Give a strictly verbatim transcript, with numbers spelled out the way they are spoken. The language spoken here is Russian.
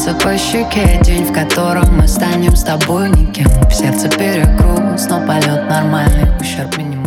скользится по щеке. День, в котором мы станем с тобой никем. В сердце перегруз, но полет нормальный, ущерб минимальный.